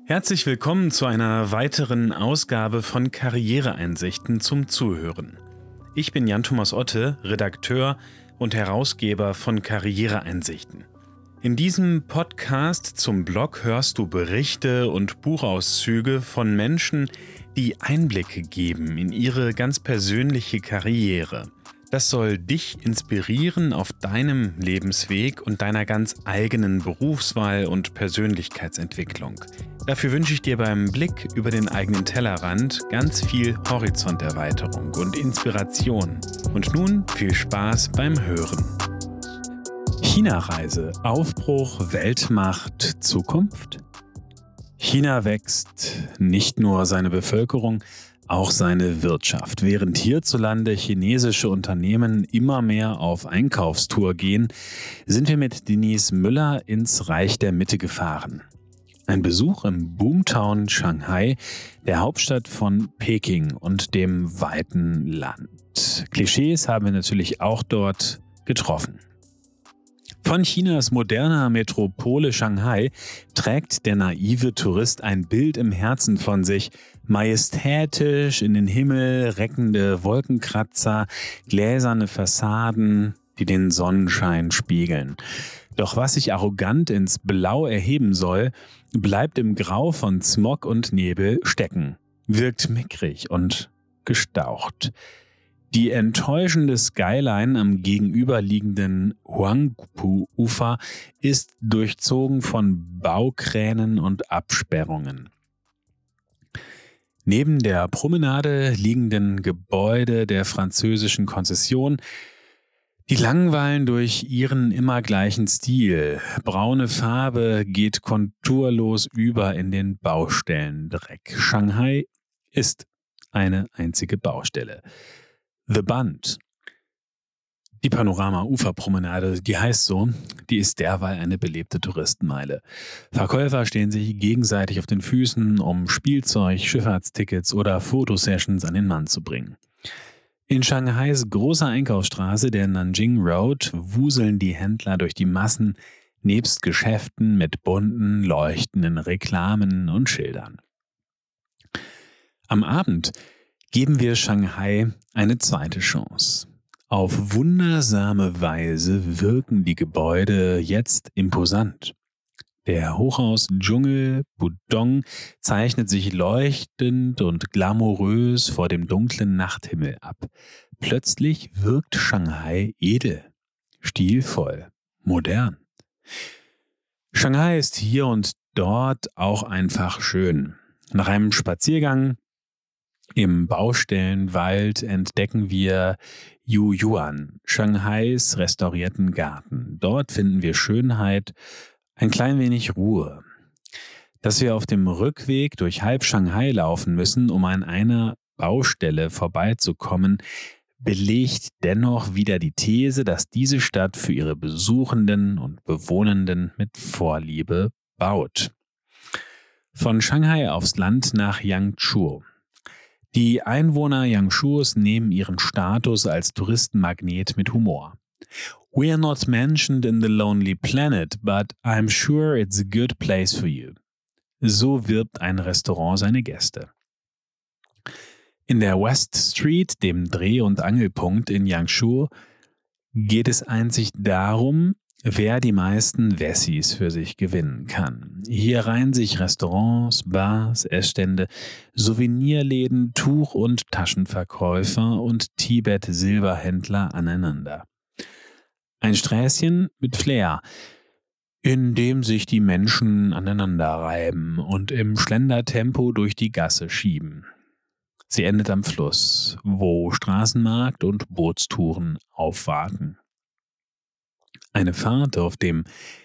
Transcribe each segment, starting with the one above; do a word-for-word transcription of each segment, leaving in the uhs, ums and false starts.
Herzlich willkommen zu einer weiteren Ausgabe von Karriereeinsichten zum Zuhören. Ich bin Jan-Thomas Otte, Redakteur und Herausgeber von Karriereeinsichten. In diesem Podcast zum Blog hörst du Berichte und Buchauszüge von Menschen, die Einblicke geben in ihre ganz persönliche Karriere. Das soll dich inspirieren auf deinem Lebensweg und deiner ganz eigenen Berufswahl und Persönlichkeitsentwicklung. Dafür wünsche ich dir beim Blick über den eigenen Tellerrand ganz viel Horizonterweiterung und Inspiration. Und nun viel Spaß beim Hören. China-Reise, Aufbruch, Weltmacht, Zukunft? China wächst, nicht nur seine Bevölkerung, auch seine Wirtschaft. Während hierzulande chinesische Unternehmen immer mehr auf Einkaufstour gehen, sind wir mit Denise Müller ins Reich der Mitte gefahren. Ein Besuch im Boomtown Shanghai, der Hauptstadt von Peking und dem weiten Land. Klischees haben wir natürlich auch dort getroffen. Von Chinas moderner Metropole Shanghai trägt der naive Tourist ein Bild im Herzen von sich, majestätisch in den Himmel reckende Wolkenkratzer, gläserne Fassaden, die den Sonnenschein spiegeln. Doch was sich arrogant ins Blau erheben soll, bleibt im Grau von Smog und Nebel stecken, wirkt mickrig und gestaucht. Die enttäuschende Skyline am gegenüberliegenden Huangpu-Ufer ist durchzogen von Baukränen und Absperrungen. Neben der Promenade liegenden Gebäude der französischen Konzession, die langweilen durch ihren immer gleichen Stil. Braune Farbe geht konturlos über in den Baustellendreck. Shanghai ist eine einzige Baustelle. The Bund. Die Panorama-Uferpromenade, die heißt so, die ist derweil eine belebte Touristenmeile. Verkäufer stehen sich gegenseitig auf den Füßen, um Spielzeug, Schifffahrtstickets oder Fotosessions an den Mann zu bringen. In Shanghais großer Einkaufsstraße, der Nanjing Road, wuseln die Händler durch die Massen, nebst Geschäften mit bunten, leuchtenden Reklamen und Schildern. Am Abend geben wir Shanghai eine zweite Chance. Auf wundersame Weise wirken die Gebäude jetzt imposant. Der Hochhaus-Dschungel Pudong zeichnet sich leuchtend und glamourös vor dem dunklen Nachthimmel ab. Plötzlich wirkt Shanghai edel, stilvoll, modern. Shanghai ist hier und dort auch einfach schön. Nach einem Spaziergang im Baustellenwald entdecken wir Yuyuan, Shanghais restaurierten Garten. Dort finden wir Schönheit, ein klein wenig Ruhe. Dass wir auf dem Rückweg durch halb Shanghai laufen müssen, um an einer Baustelle vorbeizukommen, belegt dennoch wieder die These, dass diese Stadt für ihre Besuchenden und Bewohnenden mit Vorliebe baut. Von Shanghai aufs Land nach Yangzhou. Die Einwohner Yangzhous nehmen ihren Status als Touristenmagnet mit Humor. We are not mentioned in the Lonely Planet, but I'm sure it's a good place for you. So wirbt ein Restaurant seine Gäste. In der West Street, dem Dreh- und Angelpunkt in Yangzhou, geht es einzig darum, wer die meisten Wessis für sich gewinnen kann. Hier reihen sich Restaurants, Bars, Essstände, Souvenirläden, Tuch- und Taschenverkäufer und Tibet-Silberhändler aneinander. Ein Sträßchen mit Flair, in dem sich die Menschen aneinander reiben und im Schlendertempo durch die Gasse schieben. Sie endet am Fluss, wo Straßenmarkt und Bootstouren aufwarten. Eine Fahrt auf dem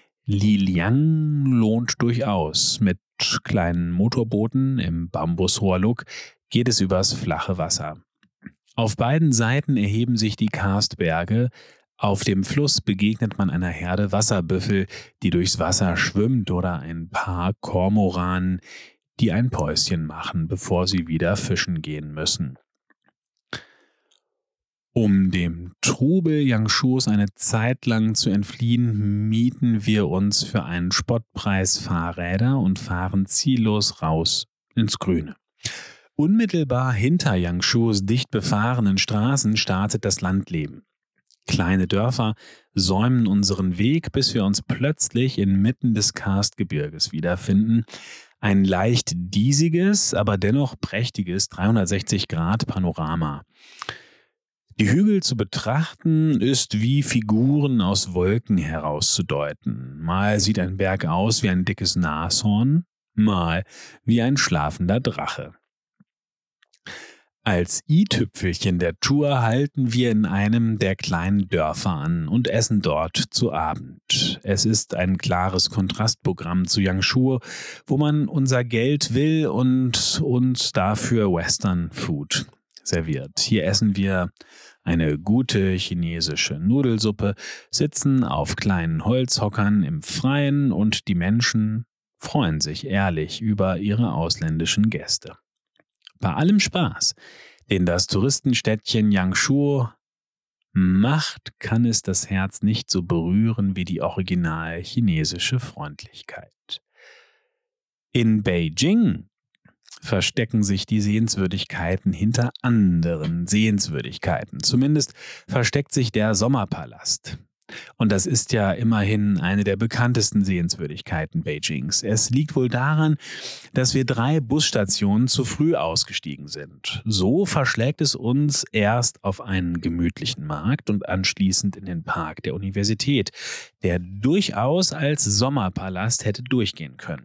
Liliang lohnt durchaus. Mit kleinen Motorbooten im Bambusrohrlook geht es übers flache Wasser. Auf beiden Seiten erheben sich die Karstberge. Auf dem Fluss begegnet man einer Herde Wasserbüffel, die durchs Wasser schwimmt, oder ein paar Kormoranen, die ein Päuschen machen, bevor sie wieder fischen gehen müssen. Um dem Trubel Yangshus eine Zeit lang zu entfliehen, mieten wir uns für einen Spottpreis Fahrräder und fahren ziellos raus ins Grüne. Unmittelbar hinter Yangshus dicht befahrenen Straßen startet das Landleben. Kleine Dörfer säumen unseren Weg, bis wir uns plötzlich inmitten des Karstgebirges wiederfinden. Ein leicht diesiges, aber dennoch prächtiges dreihundertsechzig Grad Panorama. Die Hügel zu betrachten ist wie Figuren aus Wolken herauszudeuten. Mal sieht ein Berg aus wie ein dickes Nashorn, mal wie ein schlafender Drache. Als i-Tüpfelchen der Tour halten wir in einem der kleinen Dörfer an und essen dort zu Abend. Es ist ein klares Kontrastprogramm zu Yangshuo, wo man unser Geld will und uns dafür Western Food serviert. Hier essen wir eine gute chinesische Nudelsuppe, sitzen auf kleinen Holzhockern im Freien und die Menschen freuen sich ehrlich über ihre ausländischen Gäste. Bei allem Spaß, den das Touristenstädtchen Yangshuo macht, kann es das Herz nicht so berühren wie die original chinesische Freundlichkeit. In Beijing verstecken sich die Sehenswürdigkeiten hinter anderen Sehenswürdigkeiten. Zumindest versteckt sich der Sommerpalast. Und das ist ja immerhin eine der bekanntesten Sehenswürdigkeiten Beijings. Es liegt wohl daran, dass wir drei Busstationen zu früh ausgestiegen sind. So verschlägt es uns erst auf einen gemütlichen Markt und anschließend in den Park der Universität, der durchaus als Sommerpalast hätte durchgehen können.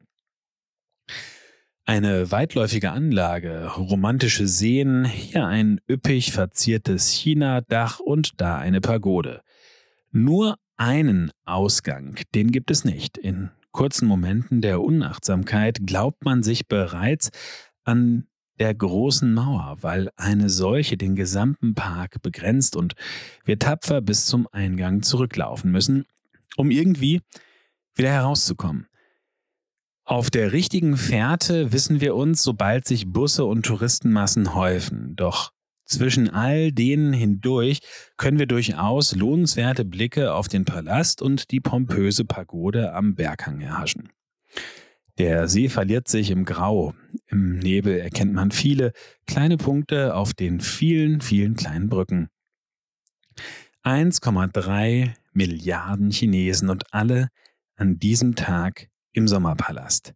Eine weitläufige Anlage, romantische Seen, hier ein üppig verziertes China-Dach und da eine Pagode. Nur einen Ausgang, den gibt es nicht. In kurzen Momenten der Unachtsamkeit glaubt man sich bereits an der großen Mauer, weil eine solche den gesamten Park begrenzt und wir tapfer bis zum Eingang zurücklaufen müssen, um irgendwie wieder herauszukommen. Auf der richtigen Fährte wissen wir uns, sobald sich Busse und Touristenmassen häufen. Doch zwischen all denen hindurch können wir durchaus lohnenswerte Blicke auf den Palast und die pompöse Pagode am Berghang erhaschen. Der See verliert sich im Grau. Im Nebel erkennt man viele kleine Punkte auf den vielen, vielen kleinen Brücken. eins Komma drei Milliarden Chinesen und alle an diesem Tag im Sommerpalast.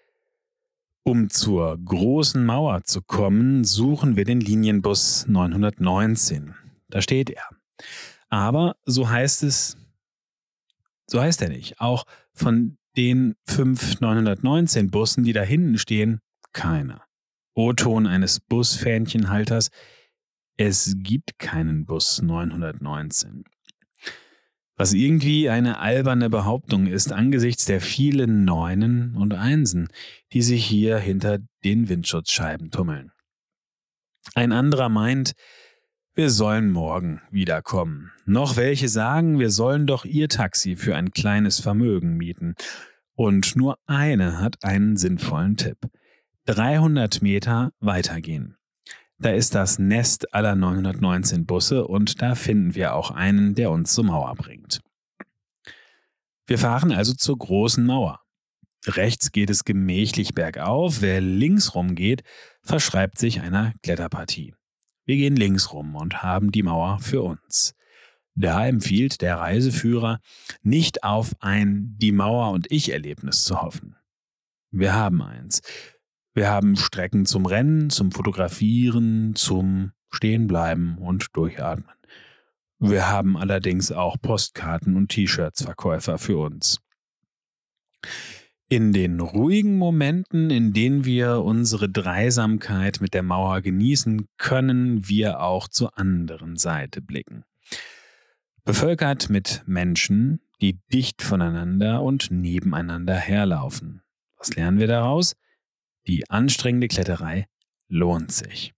Um zur großen Mauer zu kommen, suchen wir den Linienbus neunhundertneunzehn. Da steht er. Aber so heißt es, so heißt er nicht. Auch von den fünf neunhundertneunzehn Bussen, die da hinten stehen, keiner. O-Ton eines Busfähnchenhalters: Es gibt keinen Bus neunhundertneunzehn. Was irgendwie eine alberne Behauptung ist angesichts der vielen Neunen und Einsen, die sich hier hinter den Windschutzscheiben tummeln. Ein anderer meint, wir sollen morgen wiederkommen. Noch welche sagen, wir sollen doch ihr Taxi für ein kleines Vermögen mieten. Und nur eine hat einen sinnvollen Tipp: dreihundert Meter weitergehen. Da ist das Nest aller neunhundertneunzehn Busse und da finden wir auch einen, der uns zur Mauer bringt. Wir fahren also zur großen Mauer. Rechts geht es gemächlich bergauf, wer links rum geht, verschreibt sich einer Kletterpartie. Wir gehen links rum und haben die Mauer für uns. Da empfiehlt der Reiseführer, nicht auf ein Die Mauer- und Ich-Erlebnis zu hoffen. Wir haben eins. Wir haben Strecken zum Rennen, zum Fotografieren, zum Stehenbleiben und Durchatmen. Wir haben allerdings auch Postkarten und T-Shirts-Verkäufer für uns. In den ruhigen Momenten, in denen wir unsere Dreisamkeit mit der Mauer genießen, können wir auch zur anderen Seite blicken. Bevölkert mit Menschen, die dicht voneinander und nebeneinander herlaufen. Was lernen wir daraus? Die anstrengende Kletterei lohnt sich.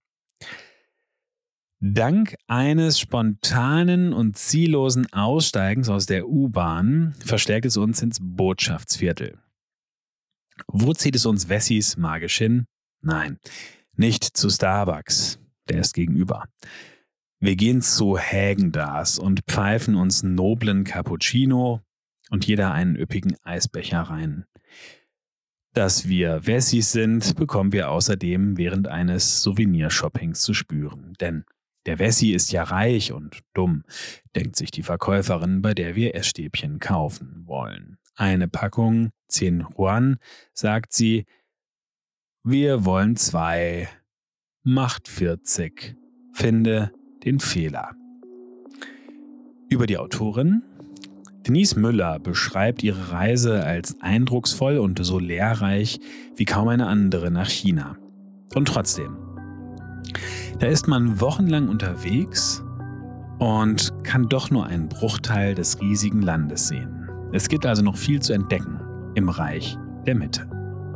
Dank eines spontanen und ziellosen Aussteigens aus der U-Bahn verstärkt es uns ins Botschaftsviertel. Wo zieht es uns Wessis magisch hin? Nein, nicht zu Starbucks, der ist gegenüber. Wir gehen zu Häagen-Dazs und pfeifen uns einen noblen Cappuccino und jeder einen üppigen Eisbecher rein. Dass wir Wessis sind, bekommen wir außerdem während eines Souvenirshoppings zu spüren. Denn der Wessi ist ja reich und dumm, denkt sich die Verkäuferin, bei der wir Essstäbchen kaufen wollen. Eine Packung, zehn Yuan, sagt sie. Wir wollen zwei. Macht vierzig. Finde den Fehler. Über die Autorin. Denise Müller beschreibt ihre Reise als eindrucksvoll und so lehrreich wie kaum eine andere nach China. Und trotzdem, da ist man wochenlang unterwegs und kann doch nur einen Bruchteil des riesigen Landes sehen. Es gibt also noch viel zu entdecken im Reich der Mitte.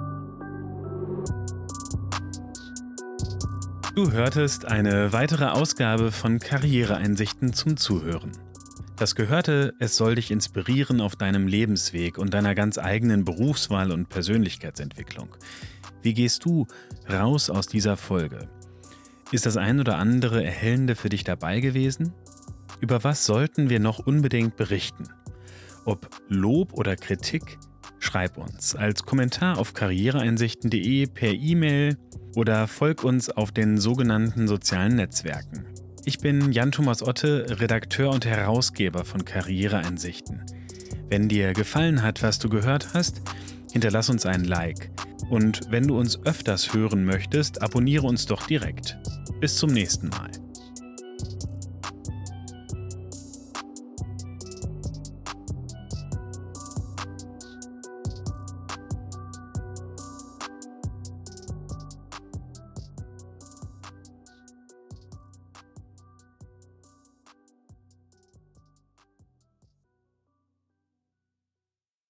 Du hörtest eine weitere Ausgabe von Karriereeinsichten zum Zuhören. Das Gehörte, es soll dich inspirieren auf deinem Lebensweg und deiner ganz eigenen Berufswahl und Persönlichkeitsentwicklung. Wie gehst du raus aus dieser Folge? Ist das ein oder andere Erhellende für dich dabei gewesen? Über was sollten wir noch unbedingt berichten? Ob Lob oder Kritik? Schreib uns als Kommentar auf karriereeinsichten punkt de, per E-Mail oder folg uns auf den sogenannten sozialen Netzwerken. Ich bin Jan-Thomas Otte, Redakteur und Herausgeber von Karriereeinsichten. Wenn dir gefallen hat, was du gehört hast, hinterlass uns ein Like. Und wenn du uns öfters hören möchtest, abonniere uns doch direkt. Bis zum nächsten Mal.